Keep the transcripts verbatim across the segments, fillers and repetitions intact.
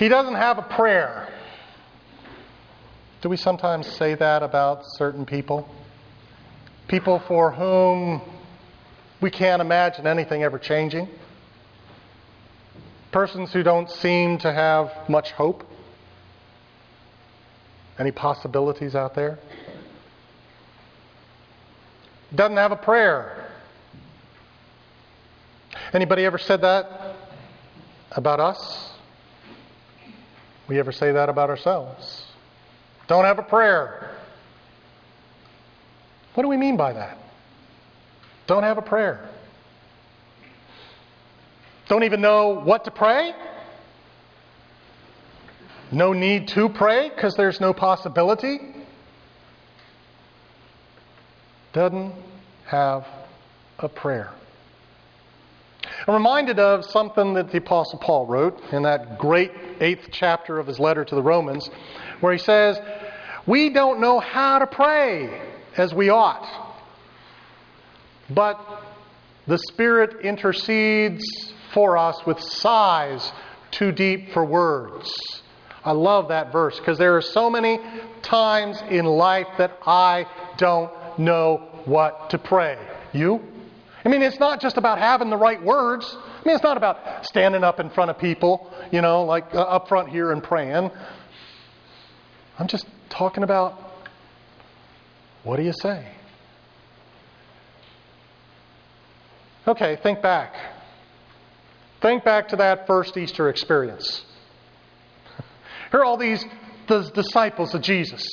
He doesn't have a prayer. Do we sometimes say that about certain people? People for whom we can't imagine anything ever changing. Persons who don't seem to have much hope. Any possibilities out there? Doesn't have a prayer. Anybody ever said that about us? We ever say that about ourselves? Don't have a prayer. What do we mean by that? Don't have a prayer. Don't even know what to pray? No need to pray because there's no possibility? Doesn't have a prayer. I'm reminded of something that the Apostle Paul wrote in that great eighth chapter of his letter to the Romans, where he says, we don't know how to pray as we ought, but the Spirit intercedes for us with sighs too deep for words. I love that verse because there are so many times in life that I don't know what to pray. You? I mean, it's not just about having the right words. I mean, it's not about standing up in front of people, you know, like uh, up front here and praying. I'm just talking about, what do you say? Okay, think back. Think back to that first Easter experience. Here are all these the disciples of Jesus.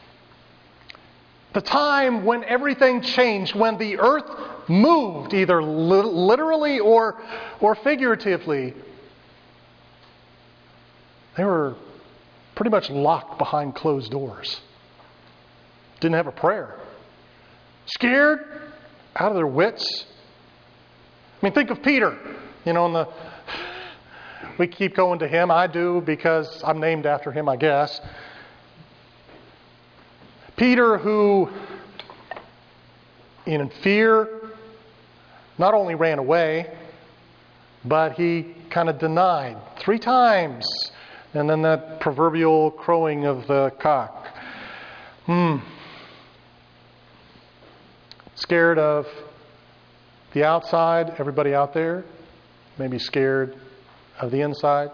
The time when everything changed, when the earth moved, either li- literally or, or figuratively. They were pretty much locked behind closed doors. Didn't have a prayer. Scared, out of their wits. I mean, think of Peter. You know, in the we keep going to him. I do because I'm named after him, I guess. Peter, who in fear not only ran away, but he kind of denied three times. And then that proverbial crowing of the cock. Hmm. Scared of the outside, everybody out there. Maybe scared of the inside.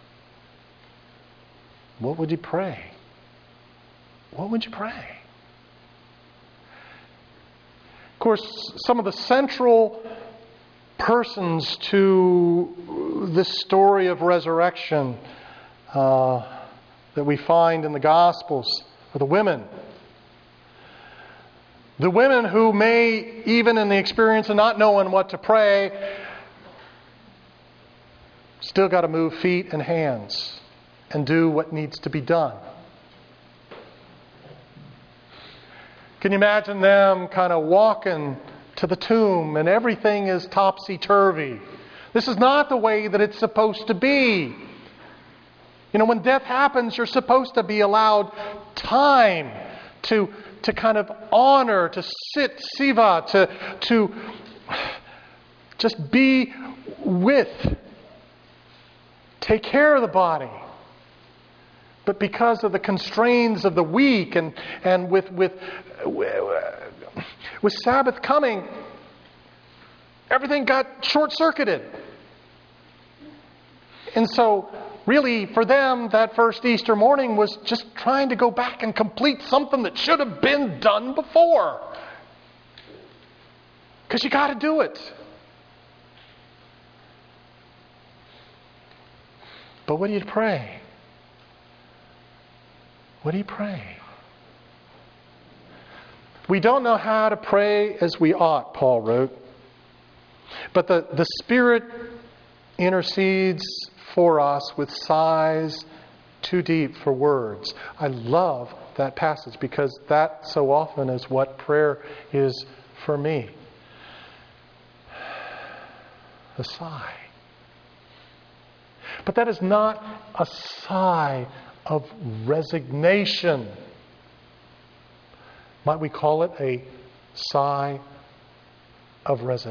What would you pray? What would you pray? Of course, some of the central persons to this story of resurrection uh, that we find in the Gospels are the women. The women who may, even in the experience of not knowing what to pray, still got to move feet and hands and do what needs to be done. Can you imagine them kind of walking to the tomb and everything is topsy-turvy? This is not the way that it's supposed to be. You know, when death happens, you're supposed to be allowed time to, to kind of honor, to sit, siva, to, to just be with, take care of the body. But because of the constraints of the week and, and with, with, with Sabbath coming, everything got short-circuited. And so, really, for them, that first Easter morning was just trying to go back and complete something that should have been done before. Because you got to do it. But what do you pray? What do you pray? We don't know how to pray as we ought, Paul wrote. But the, the Spirit intercedes for us with sighs too deep for words. I love that passage because that so often is what prayer is for me. A sigh. But that is not a sigh of resignation. Might we call it a sigh of res-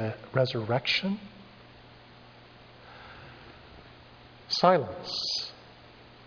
resurrection? Silence.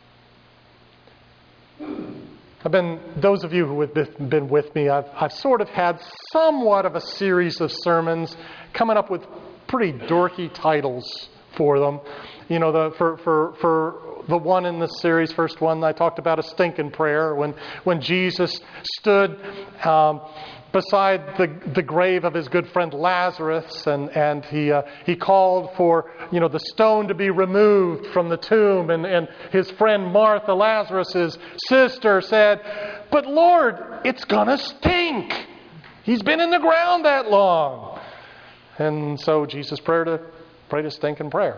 I've been, those of you who have been with me, I've, I've sort of had somewhat of a series of sermons coming up with pretty dorky titles for them. You know, the, for, for, for the one in this series, first one, I talked about a stinking prayer when, when Jesus stood um, beside the, the grave of his good friend Lazarus, and, and he uh, he called for, you know, the stone to be removed from the tomb, and, and his friend Martha, Lazarus' sister, said, "But Lord, it's gonna stink. He's been in the ground that long." And so Jesus prayed a, prayed a stinking prayer.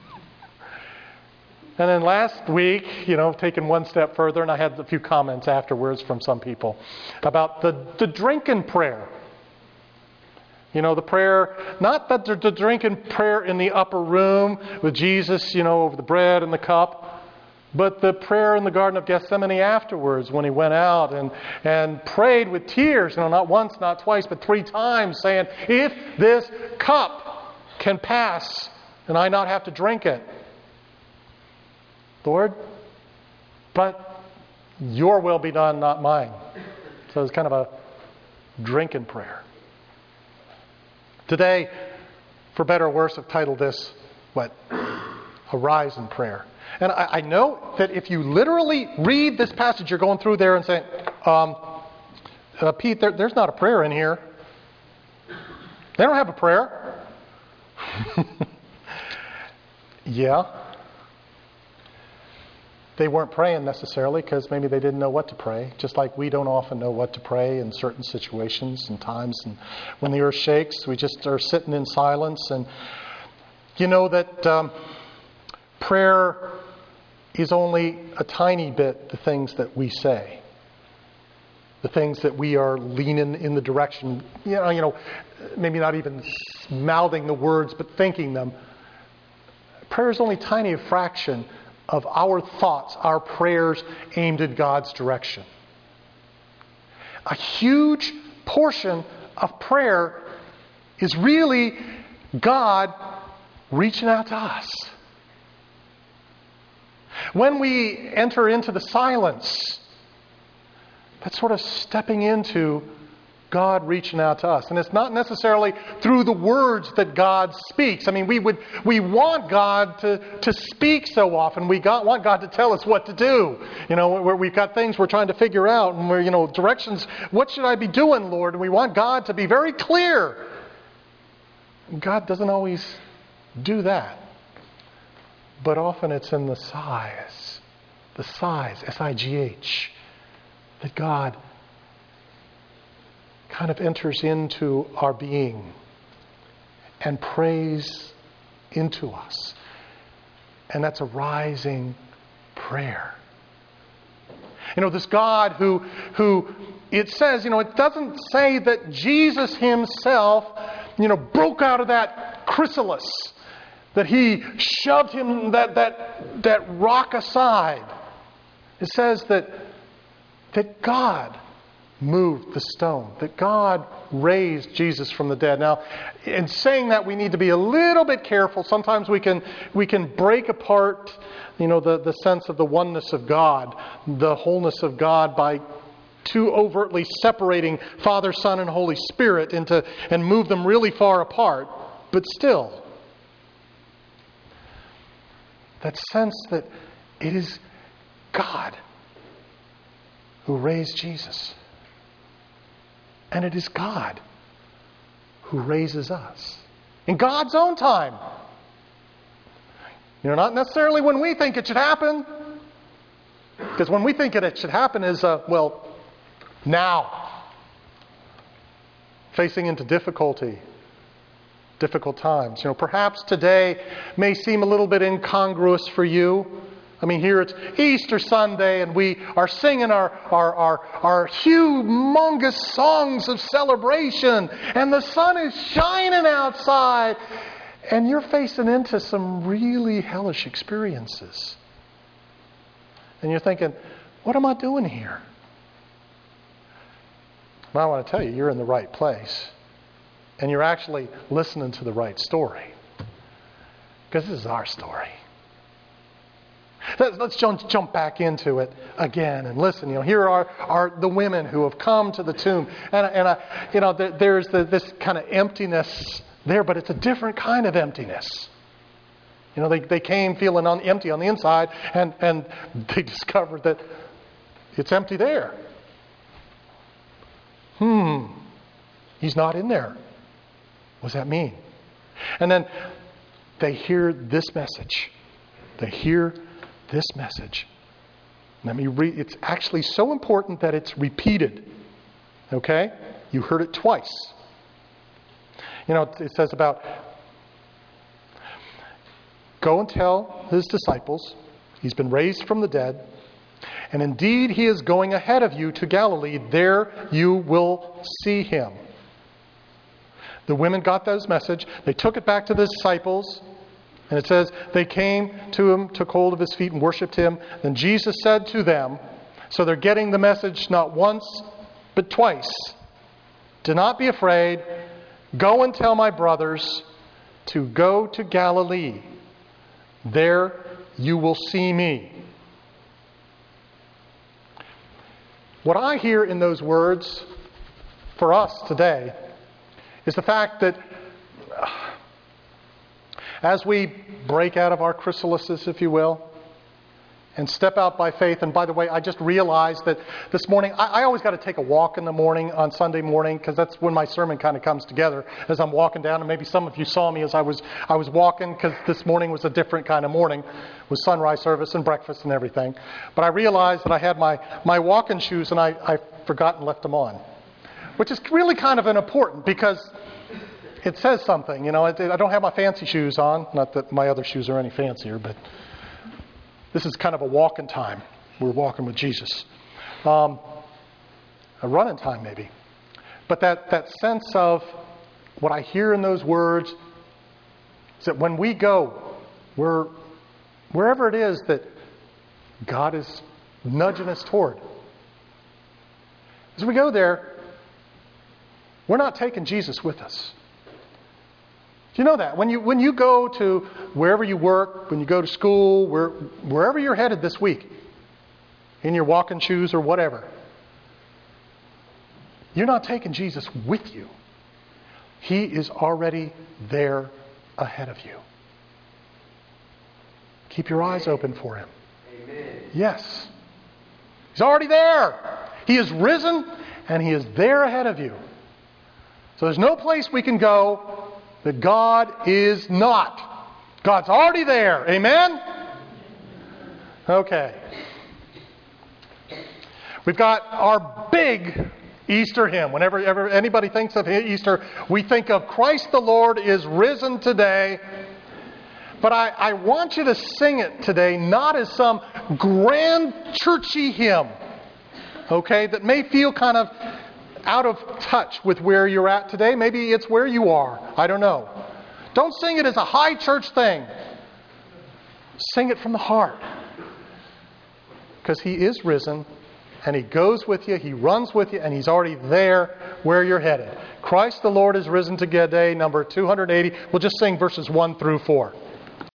And then last week, you know, taking one step further, and I had a few comments afterwards from some people about the, the drinking prayer. You know, the prayer, not that the, the drinking prayer in the upper room with Jesus, you know, over the bread and the cup, but the prayer in the Garden of Gethsemane afterwards when he went out and, and prayed with tears, you know, not once, not twice, but three times, saying, "If this cup can pass and I not have to drink it, Lord, but your will be done, not mine." So it's kind of a drinking prayer. Today, for better or worse, I've titled this, what? Horizon prayer. And I, I know that if you literally read this passage, you're going through there and saying, um, uh, Pete, there, there's not a prayer in here. They don't have a prayer. Yeah. They weren't praying necessarily because maybe they didn't know what to pray, just like we don't often know what to pray in certain situations and times. And when the earth shakes, we just are sitting in silence. And you know that um, prayer is only a tiny bit the things that we say, the things that we are leaning in the direction, you know, you know, maybe not even mouthing the words, but thinking them. Prayer is only a tiny fraction of our thoughts, our prayers aimed in God's direction. A huge portion of prayer is really God reaching out to us. When we enter into the silence, that's sort of stepping into God reaching out to us. And it's not necessarily through the words that God speaks. I mean, we would we want God to, to speak so often. We got, want God to tell us what to do. You know, where we've got things we're trying to figure out, and we're, you know, directions. What should I be doing, Lord? And we want God to be very clear. God doesn't always do that. But often it's in the sighs, the sighs, S I G H, that God kind of enters into our being and prays into us. And that's a rising prayer. You know, this God who, who it says, you know, it doesn't say that Jesus himself, you know, broke out of that chrysalis, that he shoved him that that that rock aside. It says that that God moved the stone, that God raised Jesus from the dead. Now, in saying that, we need to be a little bit careful. Sometimes we can we can break apart, you know, the, the sense of the oneness of God, the wholeness of God, by too overtly separating Father, Son, and Holy Spirit into and move them really far apart. But still, that sense that it is God who raised Jesus. And it is God who raises us in God's own time. You know, not necessarily when we think it should happen. Because when we think it, it should happen is, uh, well, now. Facing into difficulty, difficult times. You know, perhaps today may seem a little bit incongruous for you. I mean, here it's Easter Sunday and we are singing our, our, our, our humongous songs of celebration and the sun is shining outside and you're facing into some really hellish experiences. And you're thinking, what am I doing here? Well, I want to tell you, you're in the right place. And you're actually listening to the right story. Because this is our story. Let's, let's jump, jump back into it again and listen. You know, here are, are the women who have come to the tomb. And, and I, you know, there, there's the, this kind of emptiness there, but it's a different kind of emptiness. You know, they, they came feeling on, empty on the inside, and, and they discovered that it's empty there. Hmm, he's not in there. What does that mean? And then they hear this message. They hear this message. Let me read. It's actually so important that it's repeated. Okay? You heard it twice. You know, it says about, go and tell his disciples, he's been raised from the dead, and indeed he is going ahead of you to Galilee. There you will see him. The women got this message. They took it back to the disciples. And it says, they came to him, took hold of his feet and worshipped him. Then Jesus said to them, so they're getting the message not once, but twice. Do not be afraid. Go and tell my brothers to go to Galilee. There you will see me. What I hear in those words for us today is the fact that as we break out of our chrysalises, if you will, and step out by faith, and by the way, I just realized that this morning, I, I always got to take a walk in the morning on Sunday morning, because that's when my sermon kind of comes together, as I'm walking down, and maybe some of you saw me as I was I was walking, because this morning was a different kind of morning, with sunrise service and breakfast and everything. But I realized that I had my, my walking shoes, and I, I forgot and left them on, which is really kind of an important, because it says something, you know. I don't have my fancy shoes on. Not that my other shoes are any fancier, but this is kind of a walking time. We're walking with Jesus. Um, a running time, maybe. But that, that sense of what I hear in those words is that when we go, we're, wherever it is that God is nudging us toward, as we go there, we're not taking Jesus with us. You know that. When you when you go to wherever you work, when you go to school, where, wherever you're headed this week, in your walking shoes or whatever, you're not taking Jesus with you. He is already there ahead of you. Keep your eyes open for Him. Amen. Yes. He's already there. He is risen and He is there ahead of you. So there's no place we can go that God is not. God's already there. Amen? Okay. We've got our big Easter hymn. Whenever ever anybody thinks of Easter, we think of Christ the Lord is risen today. But I, I want you to sing it today, not as some grand churchy hymn, okay, that may feel kind of out of touch with where you're at today. Maybe it's where you are. I don't know. Don't sing it as a high church thing. Sing it from the heart. Because He is risen, and He goes with you, He runs with you, and He's already there where you're headed. Christ the Lord is risen today, number two hundred eighty. We'll just sing verses one through four.